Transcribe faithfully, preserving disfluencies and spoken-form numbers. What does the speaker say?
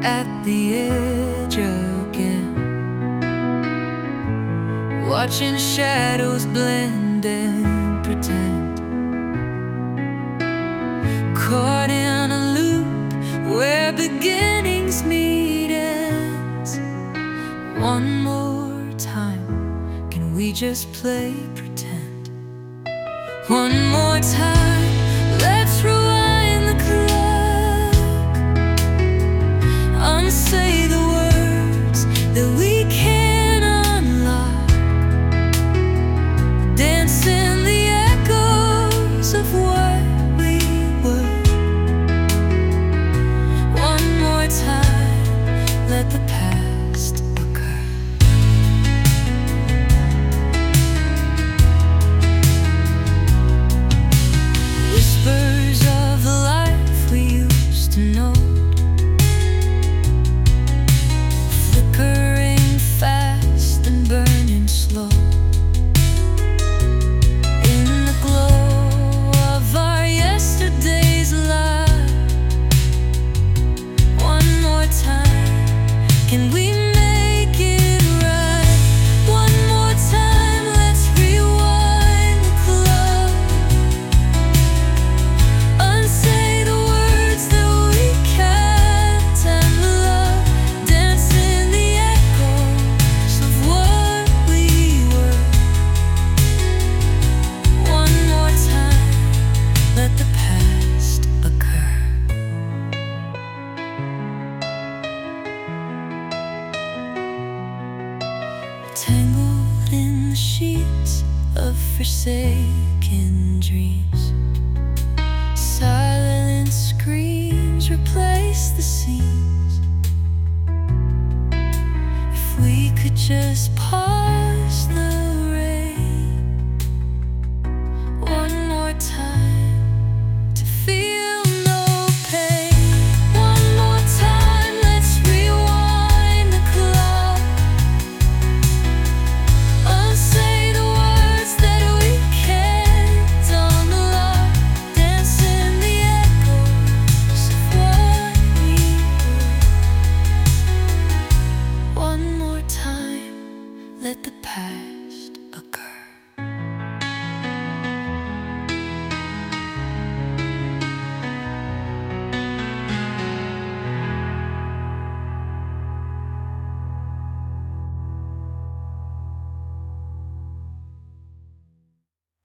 at the edge again, watching shadows blend and pretend, caught in a loop where beginnings meet ends. One more time, can we just play pretend? One more time, let's rewind the clock, unsay the words that we can't unlock, dance in the echoes of what we were. One more time, let the past occur. Whispers of the life we used to know, flickering fast and burning slow. In the glow of our yesterday's light, one more time, can we make it right? One more time, let's rewind the clock, unsay the words that we can't unlock, dance in the echoes of what we were. One more time, let the past occur. Tangled in the sheets of forsaken dreams, silent screams replace the scenes. If we could just pause